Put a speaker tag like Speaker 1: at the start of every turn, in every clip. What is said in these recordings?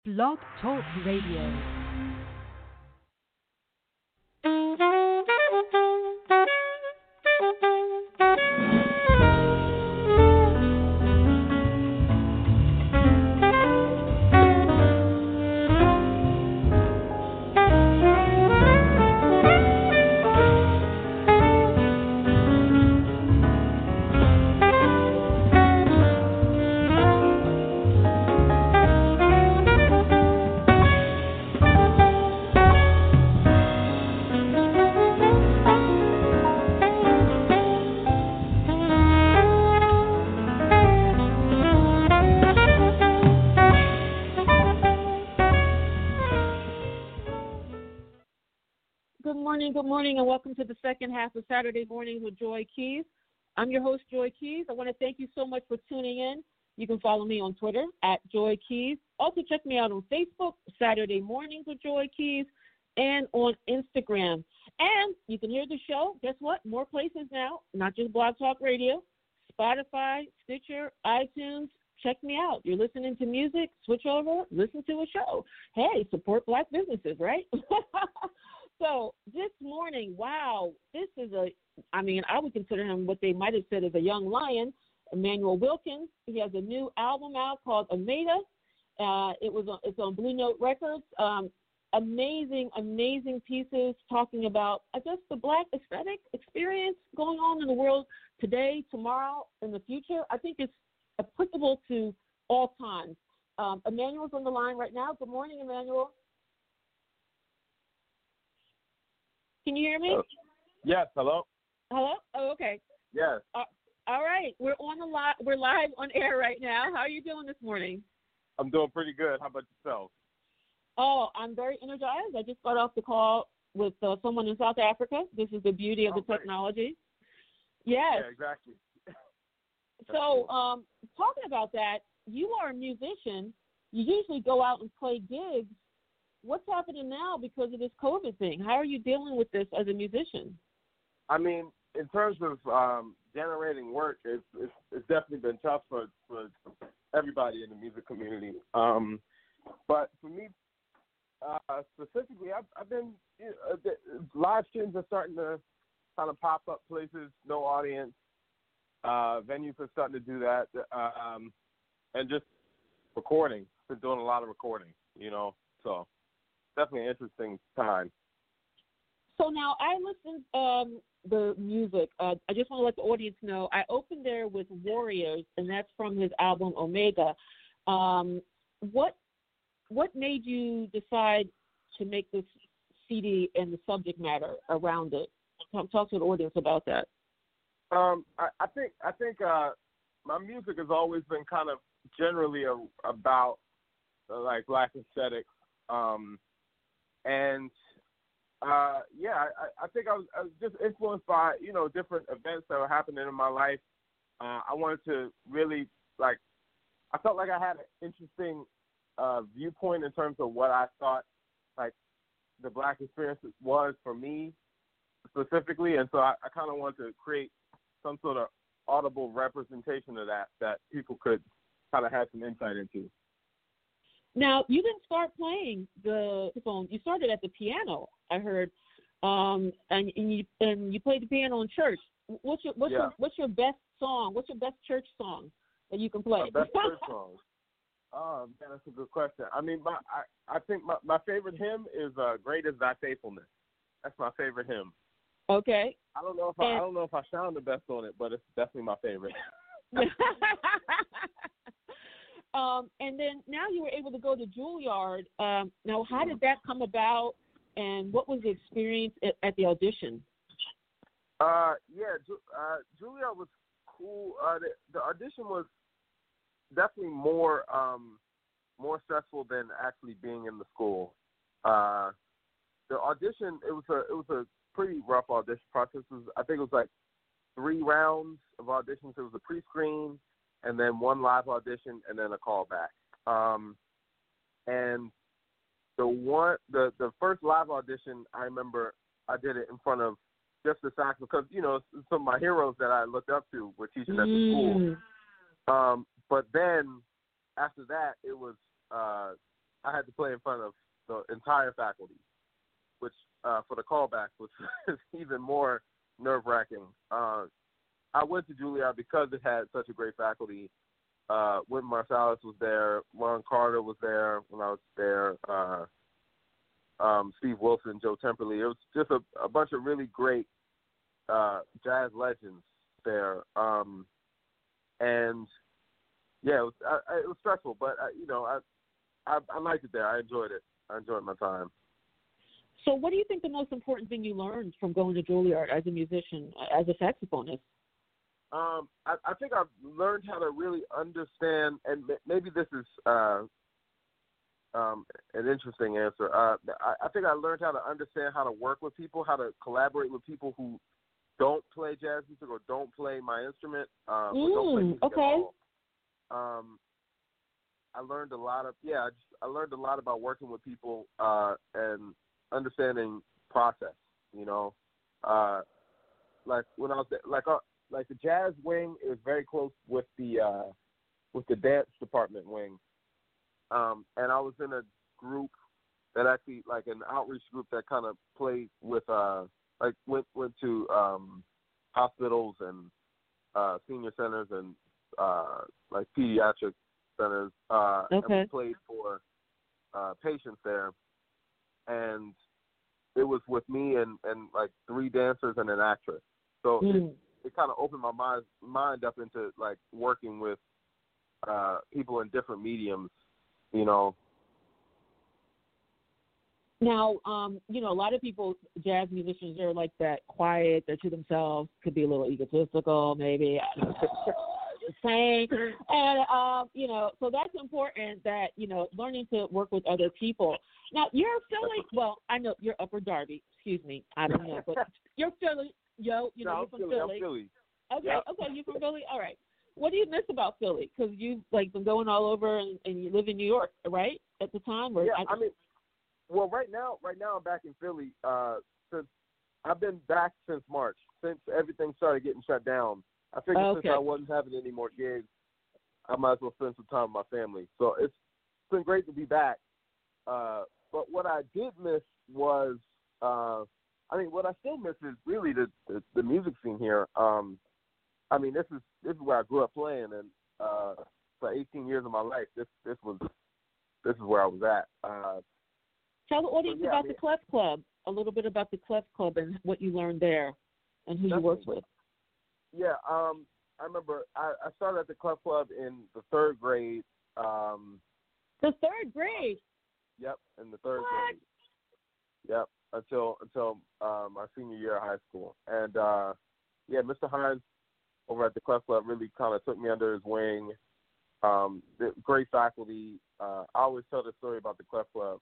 Speaker 1: Blog Talk Radio. Good morning, and welcome to the second half of Saturday Mornings with Joy Keys. I'm your host, Joy Keys. I want to thank you so much for tuning in. You can follow me on Twitter at Joy Keys. Also, check me out on Facebook, Saturday Mornings with Joy Keys, and on Instagram. And you can hear the show. Guess what? More places now, not just Blog Talk Radio, Spotify, Stitcher, iTunes. Check me out. You're listening to music, switch over, listen to a show. Hey, support Black businesses, right? So this morning, wow, this is I would consider him what they might have said is a young lion, Emmanuel Wilkins. He has a new album out called Ameda. It's on Blue Note Records. Amazing pieces talking about just the Black aesthetic experience going on in the world today, tomorrow, in the future. I think it's applicable to all times. Emmanuel's on the line right now. Good morning, Emmanuel. Can you hear me?
Speaker 2: Yes. Hello.
Speaker 1: Hello. Oh, okay.
Speaker 2: Yes.
Speaker 1: All right. We're live on air right now. How are you doing this morning?
Speaker 2: I'm doing pretty good. How about yourself?
Speaker 1: Oh, I'm very energized. I just got off the call with someone in South Africa. This is the beauty of the technology. Yes.
Speaker 2: Yeah, exactly.
Speaker 1: So, talking about that, you are a musician. You usually go out and play gigs. What's happening now because of this COVID thing? How are you dealing with this as a musician?
Speaker 2: I mean, in terms of generating work, it's definitely been tough for everybody in the music community. But for me specifically, I've been live streams are starting to kind of pop up places, no audience. Venues are starting to do that, and just recording. Been doing a lot of recording, so. Definitely an interesting time.
Speaker 1: So now I listened the music. I just want to let the audience know I opened there with Warriors, and that's from his album Omega. What made you decide to make this CD and the subject matter around it? Talk to the audience about that.
Speaker 2: I think my music has always been kind of generally about like Black aesthetics. I think I was just influenced by, different events that were happening in my life. I wanted to really, I felt like I had an interesting viewpoint in terms of what I thought, the Black experience was for me specifically. And so I kind of wanted to create some sort of audible representation of that people could kind of have some insight into.
Speaker 1: Now, you didn't start playing the phone. You started at the piano, I heard, and you played the piano in church. What's your best song? What's your best church song that you can play?
Speaker 2: Best church song. Oh man, that's a good question. I mean, I think my favorite hymn is "Great Is Thy Faithfulness." That's my favorite hymn.
Speaker 1: Okay.
Speaker 2: I don't know if I sound the best on it, but it's definitely my favorite.
Speaker 1: And then now you were able to go to Juilliard. Now, how did that come about, and what was the experience at the audition?
Speaker 2: Juilliard was cool. The audition was definitely more stressful than actually being in the school. The audition, it was a pretty rough audition process. I think it was 3 rounds of auditions. It was a pre-screen, and then 1 live audition, and then a callback. And the first live audition, I remember I did it in front of just the sax because, some of my heroes that I looked up to were teaching at the school. But then after that, it was I had to play in front of the entire faculty, which for the callbacks was even more nerve-wracking. I went to Juilliard because it had such a great faculty. Wynton Marsalis was there. Lauren Carter was there when I was there. Steve Wilson, Joe Temperley. It was just a bunch of really great jazz legends there. And yeah, it was stressful, but I liked it there. I enjoyed it. I enjoyed my time.
Speaker 1: So, what do you think the most important thing you learned from going to Juilliard as a musician, as a saxophonist?
Speaker 2: I think I've learned how to really understand, and maybe this is an interesting answer. I think I learned how to understand how to work with people, how to collaborate with people who don't play jazz music or don't play my instrument, or don't play music at all. I learned a lot of I learned a lot about working with people and understanding process. Like when I was like the jazz wing is very close with the dance department wing, and I was in a group that actually like an outreach group that kind of played with went to hospitals and senior centers and like pediatric centers, and we played for patients there, and it was with me and like 3 dancers and an actress. So it kind of opened my mind up into like working with people in different mediums,
Speaker 1: Now, a lot of people, jazz musicians, are like that, quiet, they're to themselves, could be a little egotistical, maybe. Saying, and so that's important that learning to work with other people. Now you're Philly. Well, I know you're Upper Darby. Excuse me, I don't know, but you're Philly. You're from Philly.
Speaker 2: I'm Philly.
Speaker 1: Okay, you're from Philly. All right. What do you miss about Philly? Because you've been going all over, and you live in New York, right? At the time, or
Speaker 2: well, right now I'm back in Philly. Since I've been back since March, since everything started getting shut down. I figured since I wasn't having any more gigs, I might as well spend some time with my family. So it's been great to be back. But what I did miss was, what I still miss is really the music scene here. This is where I grew up playing, and for 18 years of my life, this is where I was at.
Speaker 1: Tell the audience about the Clef Club. A little bit about the Clef Club and what you learned there, and who you worked with.
Speaker 2: Yeah, I remember I started at the Clef Club in the 3rd grade.
Speaker 1: The 3rd grade?
Speaker 2: Yep, in the 3rd grade. Yep, until my senior year of high school. And, Mr. Hines over at the Clef Club really kind of took me under his wing. Great faculty. I always tell the story about the Clef Club.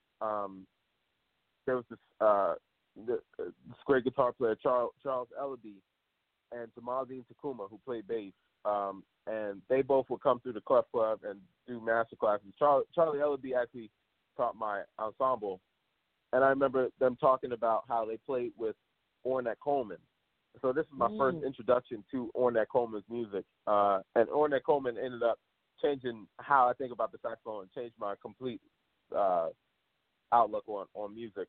Speaker 2: There was this great guitar player, Charles Ellaby, and Jamaldine Takuma, who played bass, and they both would come through the Clef Club and do master classes. Charlie Ellaby actually taught my ensemble, and I remember them talking about how they played with Ornette Coleman. So this is my first introduction to Ornette Coleman's music, and Ornette Coleman ended up changing how I think about the saxophone and changed my complete outlook on music.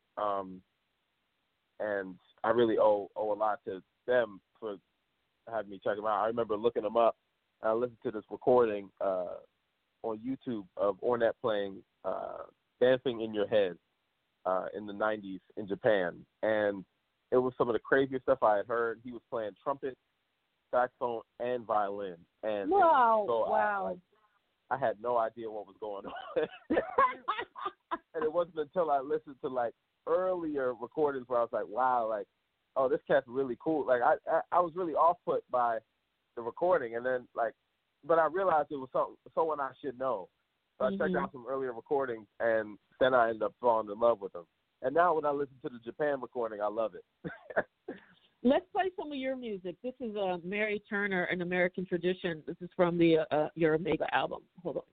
Speaker 2: And I really owe a lot to them for having me check them out. I remember looking them up. I listened to this recording on YouTube of Ornette playing Dancing in Your Head in the 90s in Japan. And it was some of the craziest stuff I had heard. He was playing trumpet, saxophone, and violin. And
Speaker 1: wow.
Speaker 2: I had no idea what was going on. And it wasn't until I listened to earlier recordings where I was like, wow, oh, this cat's really cool. I was really off put by the recording, and then but I realized it was someone I should know. So I checked out some earlier recordings, and then I ended up falling in love with them. And now when I listen to the Japan recording, I love it.
Speaker 1: Let's play some of your music. This is Mary Turner, An American Tradition. This is from the your Omega album. Hold on.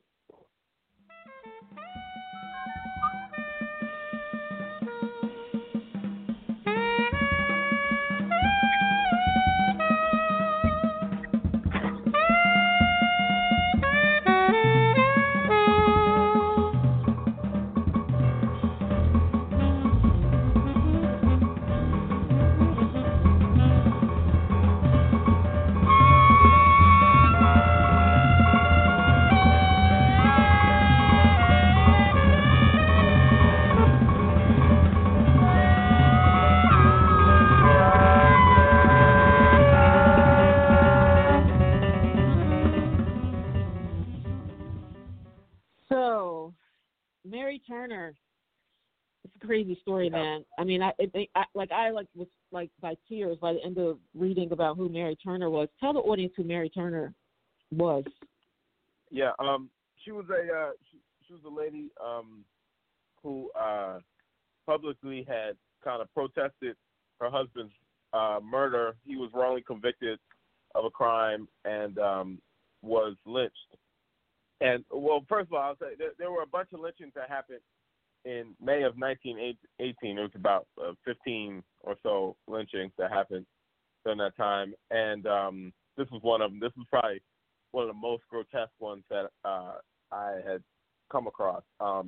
Speaker 1: Mary Turner. It's a crazy story,
Speaker 2: Yeah.
Speaker 1: man. I mean, I was like by tears by the end of reading about who Mary Turner was. Tell the audience who Mary Turner was.
Speaker 2: Yeah. She was she was a lady who publicly had kind of protested her husband's murder. He was wrongly convicted of a crime and was lynched. And, well, first of all, I'll say there were a bunch of lynchings that happened in May of 1918. There was about 15 or so lynchings that happened during that time. And this was one of them. This was probably one of the most grotesque ones that I had come across.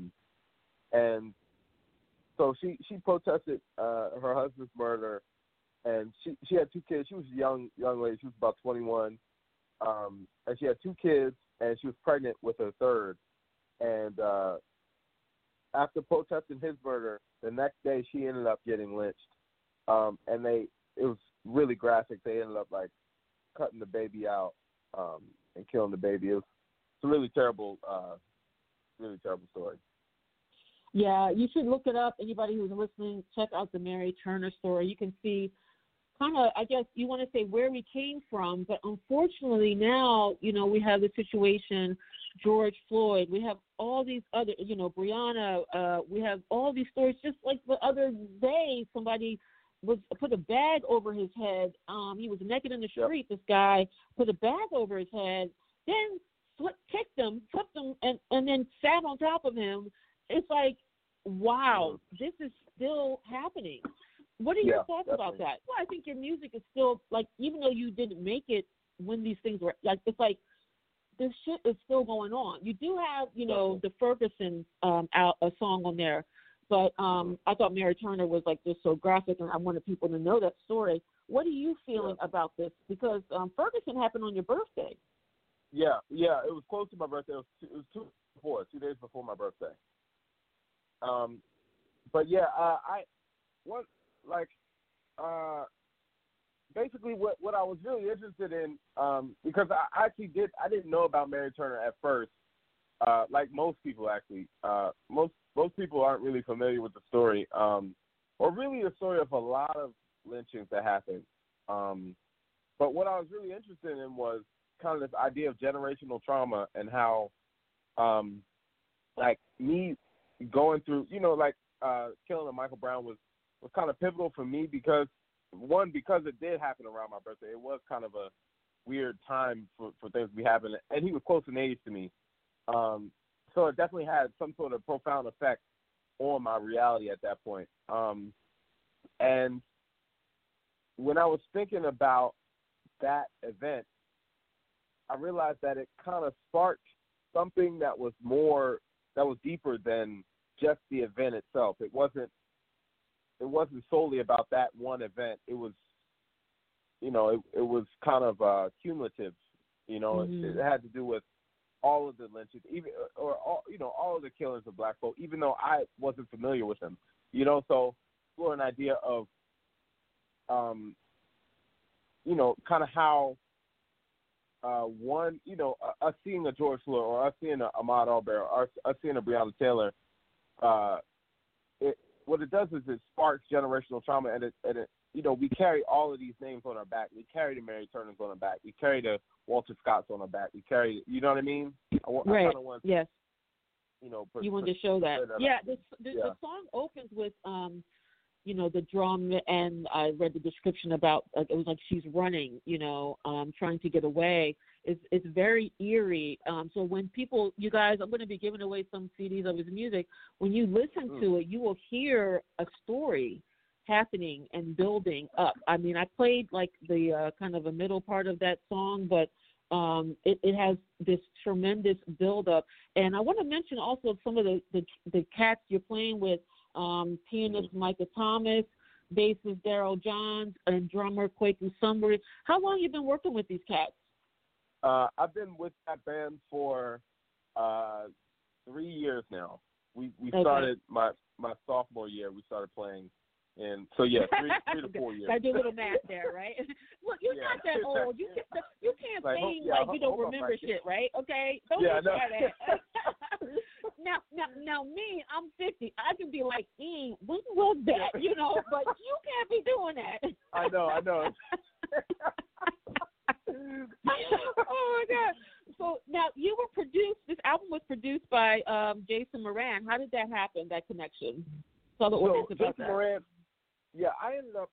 Speaker 2: And so she protested her husband's murder, and she had 2 kids. She was a young lady. She was about 21, and she had 2 kids, and she was pregnant with her third. And after protesting his murder, the next day she ended up getting lynched. And it was really graphic. They ended up like cutting the baby out and killing the baby. It's a really terrible story.
Speaker 1: Yeah, you should look it up. Anybody who's listening, check out the Mary Turner story. You can see kind of, I guess you want to say where we came from, but unfortunately now, we have the situation, George Floyd. We have all these other, Breonna. We have all these stories. Just like the other day, somebody put a bag over his head. He was naked in the street. Yep. This guy put a bag over his head, then kicked him, flipped him, and then sat on top of him. It's like, wow, this is still happening. What are your thoughts about that? Well, I think your music is still, like, even though you didn't make it when these things were, like, it's like this shit is still going on. You do have, the Ferguson a song on there, but I thought Mary Turner was, like, just so graphic, and I wanted people to know that story. What are you feeling about this? Because Ferguson happened on your birthday.
Speaker 2: Yeah, it was close to my birthday. It was 2 days before my birthday. But yeah, basically what I was really interested in, because I didn't know about Mary Turner at first, like most people actually. Most people aren't really familiar with the story, or really the story of a lot of lynchings that happened. But what I was really interested in was kind of this idea of generational trauma and how, like me going through, killing of Michael Brown was kind of pivotal for me because it did happen around my birthday. It was kind of a weird time for things to be happening, and he was close in age to me. So it definitely had some sort of profound effect on my reality at that point. And when I was thinking about that event, I realized that it kind of sparked something that was deeper than just the event itself. It wasn't solely about that one event. It was, it was kind of cumulative.
Speaker 1: Mm-hmm.
Speaker 2: It had to do with all of the lynchings, all of the killings of Black folk, even though I wasn't familiar with them. So for an idea of, kind of how us seeing a George Floyd or us seeing a Ahmaud Arbery or us seeing a Breonna Taylor, what it does is it sparks generational trauma, and it we carry all of these names on our back. We carry the Mary Turners on our back. We carry the Walter Scotts on our back. We carry, you know what I mean?
Speaker 1: Right.
Speaker 2: I kind of want,
Speaker 1: yes. You wanted to show that. The song opens with the drum, and I read the description about it was like she's running, trying to get away. It's very eerie. So when people, you guys, I'm going to be giving away some CDs of his music. When you listen to it, you will hear a story happening and building up. I mean, I played like the kind of a middle part of that song, but it has this tremendous build up. And I want to mention also some of the cats you're playing with. Pianist Micah Thomas, bassist Daryl Johns, and drummer Kwaku Sunbury. How long have you been working with these cats?
Speaker 2: I've been with that band for 3 years now. We started my sophomore year. We started playing And so yeah, 3 to 4 years.
Speaker 1: I do a little math there, right? Look, you're not that old. You can't
Speaker 2: like,
Speaker 1: feign
Speaker 2: yeah,
Speaker 1: like you don't remember shit, right? Okay, don't do that. Now, me, I'm 50. I can be like, when was that? You know, but you can't be doing that.
Speaker 2: I know.
Speaker 1: Oh my God! So now you were produced. This album was produced by Jason Moran. How did that happen? That connection. Tell the audience about
Speaker 2: Jason
Speaker 1: that.
Speaker 2: Moran. Yeah, I ended up.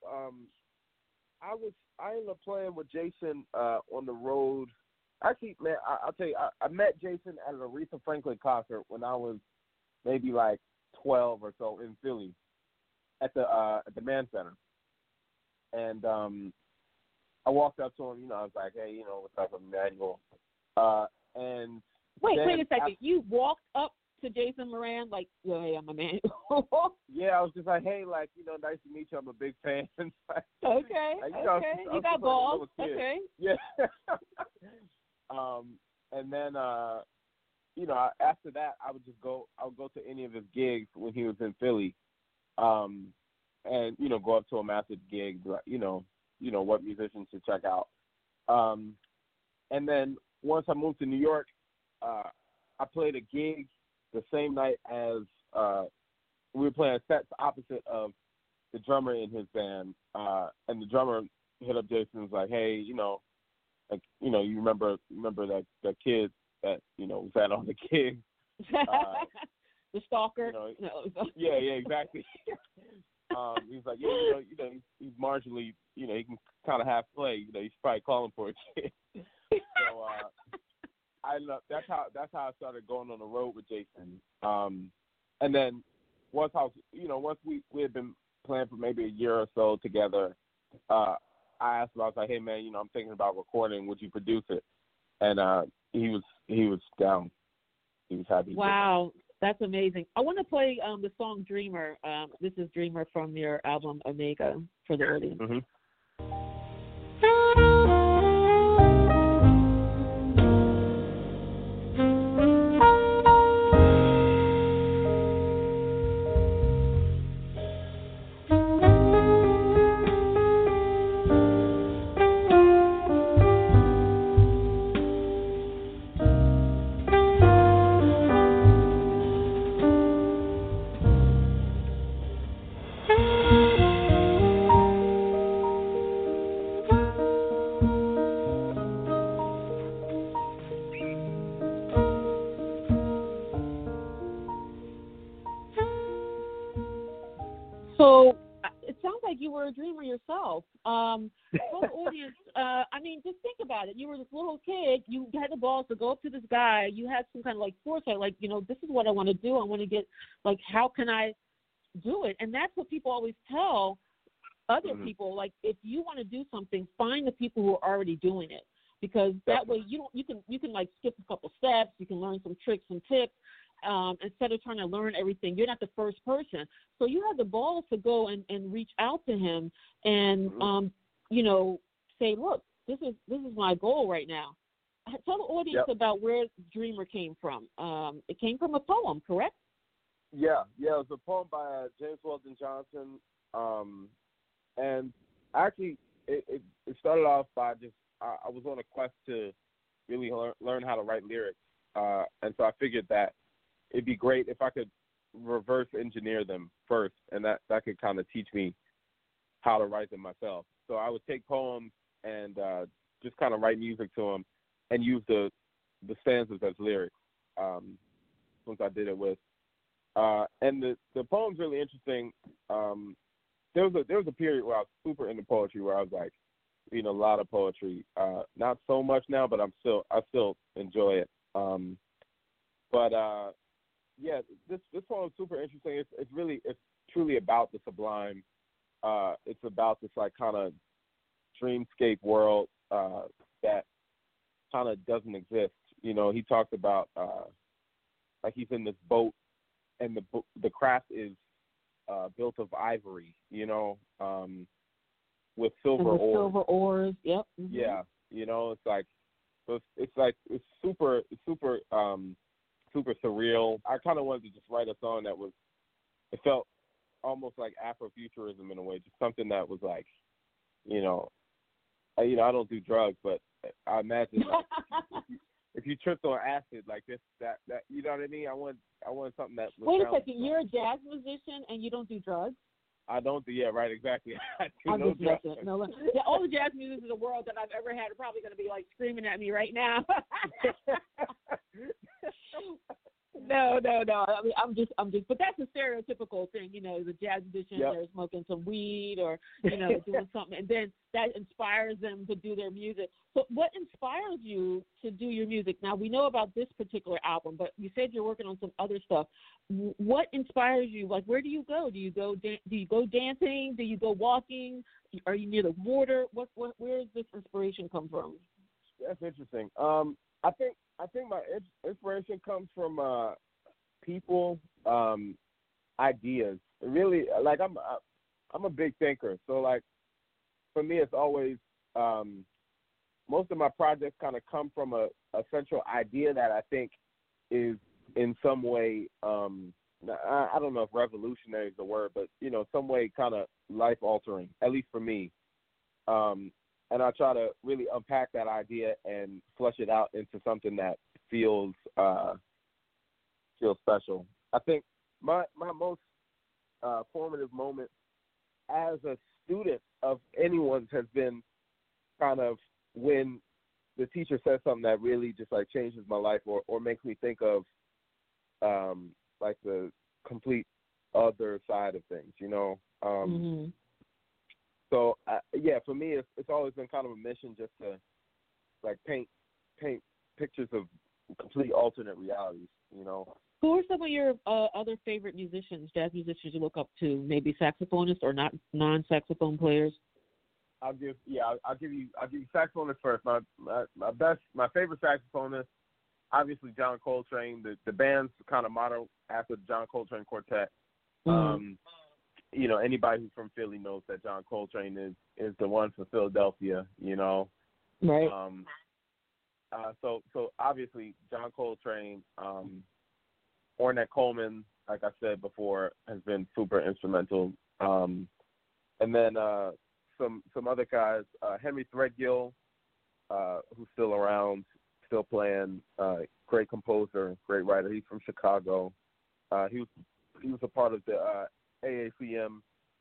Speaker 2: I ended up playing with Jason on the road. Actually, man, I'll tell you, I met Jason at an Aretha Franklin concert when I was maybe like 12 or so in Philly at the Mann Center, and I walked up to him. You know, I was like, "Hey, you know, what's up, Emmanuel?" And
Speaker 1: wait a second. You walked up to Jason Moran like, "Hey, I'm Emmanuel."
Speaker 2: Yeah, I was just like, "Hey, like, you know, nice to meet you. I'm a big fan."
Speaker 1: Okay.
Speaker 2: Like, you know,
Speaker 1: okay.
Speaker 2: I was
Speaker 1: You got balls. Okay.
Speaker 2: Yeah. And then, you know, after that, I would go to any of his gigs when he was in Philly, and you know, go up to him after the gig, you know what musicians to check out. And then once I moved to New York, I played a gig the same night as we were playing sets opposite of the drummer in his band, and the drummer hit up Jason and was like, "Hey, you know, like, you know, you remember that kid that, you know, was at all the gigs."
Speaker 1: The stalker.
Speaker 2: You know,
Speaker 1: no.
Speaker 2: Yeah, exactly. He's like, "Yeah, you know, he's marginally, you know, he can kind of half play. You know, you should probably call him for a kid." So that's how I started going on the road with Jason. And then once we had been playing for maybe a year or so together, I asked him, I was like, "Hey man, you know, I'm thinking about recording. Would you produce it?" And he was down. He was happy.
Speaker 1: Wow, that's amazing. I want to play the song "Dreamer." This is "Dreamer" from your album Omega for the audience.
Speaker 2: Mm-hmm.
Speaker 1: So it sounds like you were a dreamer yourself. For the audience, I mean, just think about it. You were this little kid. You had the balls to go up to this guy. You had some kind of like foresight, like, you know, this is what I want to do. I want to get, like, how can I do it? And that's what people always tell other people. Like, if you want to do something, find the people who are already doing it, because that way you can like skip a couple steps. You can learn some tricks and tips. Instead of trying to learn everything, you're not the first person. So you have the balls to go and reach out to him and, you know, say, look, this is my goal right now. Tell the audience about where Dreamer came from. It came from a poem, correct?
Speaker 2: Yeah, it was a poem by James Weldon Johnson. And actually, it started off by just, I was on a quest to really learn how to write lyrics. And so I figured that it'd be great if I could reverse engineer them first, and that could kind of teach me how to write them myself. So I would take poems and just kind of write music to them and use the stanzas as lyrics. Once I did it with, and the poem's really interesting. There was a period where I was super into poetry, where I was like reading a lot of poetry. Not so much now, but I still enjoy it. Yeah, this poem is super interesting. It's truly about the sublime. It's about this like kind of dreamscape world that kind of doesn't exist. You know, he talks about like he's in this boat, and the craft is built of ivory. You know, with silver oars.
Speaker 1: Silver oars. Yep. Mm-hmm.
Speaker 2: Yeah, you know, it's super surreal. I kind of wanted to just write a song that it felt almost like Afrofuturism in a way, just something that was like, I don't do drugs, but I imagine like, if you tripped on acid like this, that you know what I mean? I want something that.
Speaker 1: Wait a second, you're a jazz musician and you don't do drugs?
Speaker 2: I don't do, yeah, right, exactly. I do
Speaker 1: I'm
Speaker 2: no
Speaker 1: just
Speaker 2: drugs.
Speaker 1: messing. No, all the jazz musicians in the world that I've ever had are probably going to be like screaming at me right now. No. I mean, I'm just. But that's a stereotypical thing, the jazz musicians
Speaker 2: Yep.
Speaker 1: are smoking some weed or doing something, and then that inspires them to do their music. So, what inspires you to do your music? Now we know about this particular album, but you said you're working on some other stuff. What inspires you? Like, where do you go? Do you go? Do you go dancing? Do you go walking? Are you near the water? Where does this inspiration come from?
Speaker 2: That's interesting. I think my inspiration comes from people, ideas. Really, like I'm a big thinker, so like for me, it's always most of my projects kind of come from a central idea that I think is in some way I don't know if revolutionary is the word, but some way kind of life altering, at least for me. And I try to really unpack that idea and flush it out into something that feels special. I think my most formative moment as a student of anyone's has been kind of when the teacher says something that really just like changes my life or makes me think of like the complete other side of things,
Speaker 1: Mm-hmm.
Speaker 2: So for me, it's always been kind of a mission just to like paint pictures of complete alternate realities.
Speaker 1: Who are some of your other favorite musicians, jazz musicians you look up to? Maybe saxophonists or not non-saxophone players?
Speaker 2: I'll give you saxophonist first. My favorite saxophonist, obviously John Coltrane. The band's kind of modeled after the John Coltrane Quartet.
Speaker 1: Mm-hmm.
Speaker 2: Anybody who's from Philly knows that John Coltrane is the one for Philadelphia,
Speaker 1: Right.
Speaker 2: So obviously John Coltrane, Ornette Coleman, like I said before, has been super instrumental. And then some other guys, Henry Threadgill, who's still around, still playing, great composer, great writer. He's from Chicago. He was a part of the AACM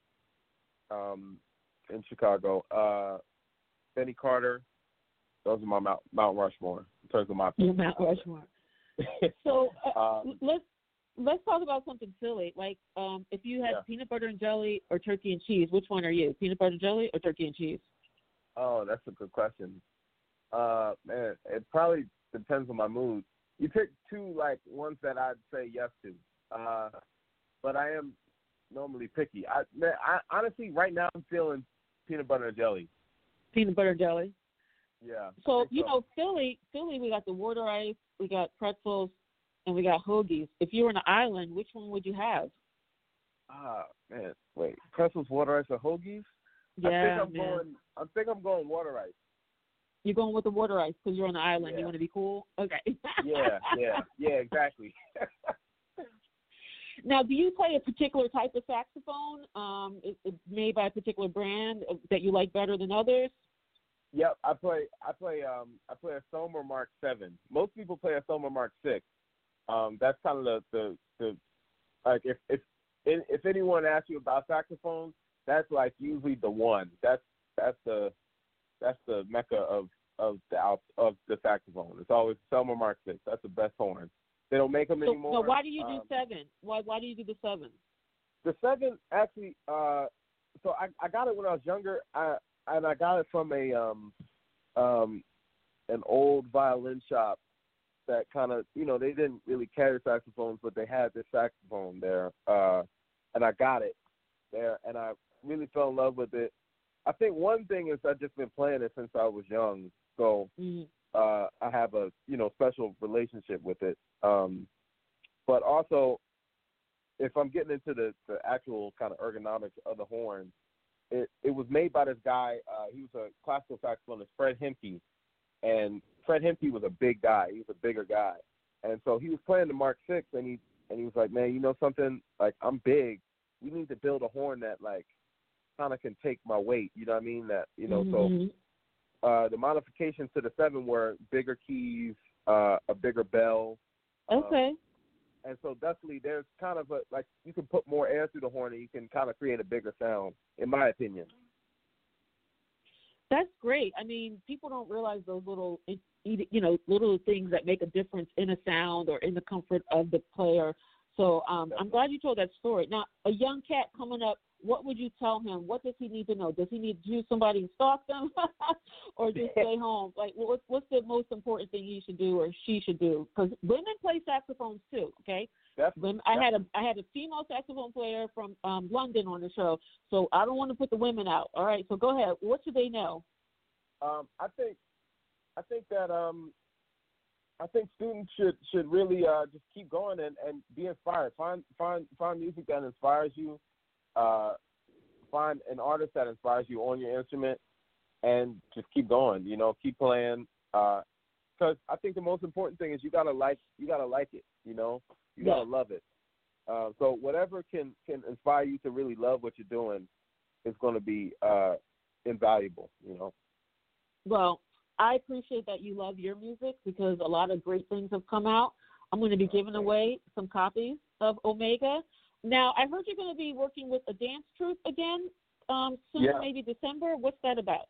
Speaker 2: in Chicago. Benny Carter. Those are my Mount Rushmore in terms of my
Speaker 1: Mount Rushmore. So let's talk about something silly. Like if you had peanut butter and jelly or turkey and cheese, which one are you? Peanut butter and jelly or turkey and cheese?
Speaker 2: Oh, that's a good question. Man, it probably depends on my mood. You pick two like ones that I'd say yes to. But I am normally picky. I honestly right now I'm feeling peanut butter and jelly.
Speaker 1: Peanut butter and jelly.
Speaker 2: Yeah.
Speaker 1: So Philly, we got the water ice, we got pretzels, and we got hoagies. If you were on an island, which one would you have?
Speaker 2: Man, wait, pretzels, water ice, or hoagies?
Speaker 1: Yeah,
Speaker 2: I think I'm going water ice.
Speaker 1: You're going with the water ice because you're on the island.
Speaker 2: Yeah.
Speaker 1: You want to be cool? Okay.
Speaker 2: Yeah, exactly.
Speaker 1: Now, do you play a particular type of saxophone? Is made by a particular brand that you like better than others?
Speaker 2: Yep, I play a Sommer Mark 7. Most people play a Sommer Mark 6. That's kind of the like if anyone asks you about saxophones, that's like usually the one. That's the mecca of the saxophone. It's always Sommer Mark 6. That's the best horn. They don't make them anymore.
Speaker 1: So why do you do 7? Why do you do the 7?
Speaker 2: The 7 actually. So I got it when I was younger. And I got it from an old violin shop that kind of, they didn't really carry saxophones, but they had this saxophone there. And I got it there, and I really fell in love with it. I think one thing is I've just been playing it since I was young, so I have a, special relationship with it. But also, if I'm getting into the actual kind of ergonomics of the horn, it was made by this guy. He was a classical saxophonist, Fred Hemke, and Fred Hemke was a big guy. He was a bigger guy, and so he was playing the Mark 6, and he was like, man, you know something? Like, I'm big. we need to build a horn that like kind of can take my weight. You know what I mean? That
Speaker 1: Mm-hmm.
Speaker 2: So the modifications to the 7 were bigger keys, a bigger bell.
Speaker 1: Okay.
Speaker 2: And so definitely there's kind of like you can put more air through the horn and you can kind of create a bigger sound, in my opinion.
Speaker 1: That's great. I mean, people don't realize those little, little things that make a difference in a sound or in the comfort of the player. So I'm glad you told that story. Now, a young cat coming up, what would you tell him? What does he need to know? Does he need to do somebody and stalk them or just stay home? Like, what's the most important thing he should do or she should do? Because women play saxophones too, okay? I had a female saxophone player from London on the show, so I don't want to put the women out. All right, so go ahead. What should they know?
Speaker 2: I think students should really just keep going and be inspired. Find music that inspires you. Find an artist that inspires you on your instrument, and just keep going. Keep playing. Because I think the most important thing is you gotta like it. You gotta love it. So whatever can inspire you to really love what you're doing is going to be invaluable.
Speaker 1: Well, I appreciate that you love your music because a lot of great things have come out. I'm going to be giving away some copies of Omega. Now, I heard you're going to be working with a dance troupe again soon, maybe December. What's that about?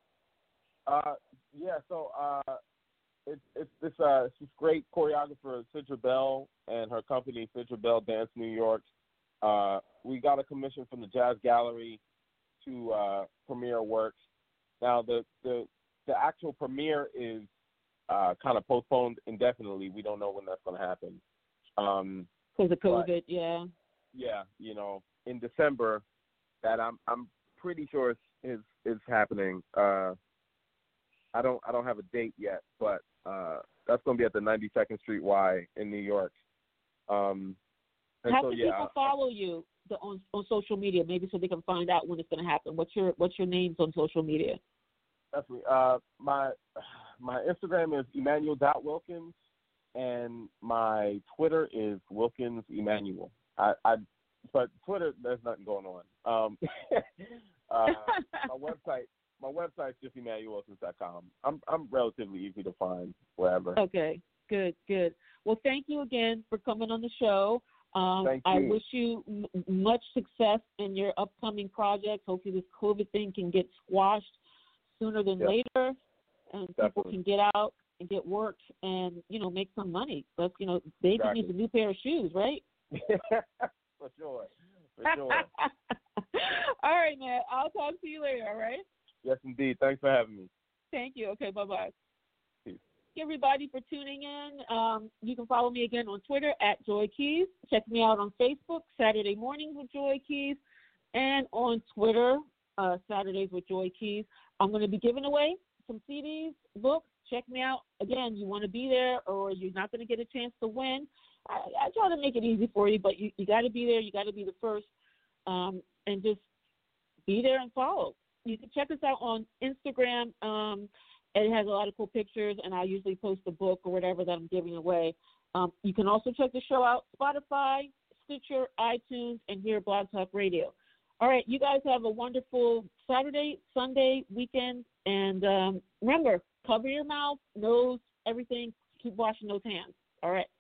Speaker 2: So it's this great choreographer, Sidra Bell, and her company, Sidra Bell Dance New York. We got a commission from the Jazz Gallery to premiere works. Now, the actual premiere is kind of postponed indefinitely. We don't know when that's going to happen.
Speaker 1: Because of COVID, yeah.
Speaker 2: Yeah, in December, that I'm pretty sure is happening. I don't have a date yet, but that's going to be at the 92nd Street Y in New York.
Speaker 1: How can people follow you on social media, maybe so they can find out when it's going to happen? What's your names on social media?
Speaker 2: Definitely. My Instagram is Emmanuel.Wilkins, and my Twitter is Wilkins Emmanuel. But Twitter, there's nothing going on. My website's just EmmanuelWilkins.com. I'm relatively easy to find wherever.
Speaker 1: Okay, good. Well, thank you again for coming on the show.
Speaker 2: Thank you.
Speaker 1: I wish you much success in your upcoming projects. Hopefully this COVID thing can get squashed sooner than later, and people can get out and get work and, make some money. But, baby needs a new pair of shoes, right?
Speaker 2: For sure.
Speaker 1: All right, man. I'll talk to you later, all right?
Speaker 2: Yes, indeed. Thanks for having me.
Speaker 1: Thank you. Okay, bye-bye.
Speaker 2: Peace.
Speaker 1: Thank you, everybody, for tuning in. You can follow me again on Twitter at Joy Keys. Check me out on Facebook, Saturday Mornings with Joy Keys, and on Twitter, Saturdays with Joy Keys. I'm going to be giving away some CDs, books. Check me out. Again, you want to be there or you're not going to get a chance to win. I try to make it easy for you, but you got to be there. You got to be the first, and just be there and follow. You can check us out on Instagram. It has a lot of cool pictures, and I usually post a book or whatever that I'm giving away. You can also check the show out, Spotify, Stitcher, iTunes, and here at Blog Talk Radio. All right, you guys have a wonderful Saturday, Sunday, weekend, and remember, cover your mouth, nose, everything. Keep washing those hands. All right.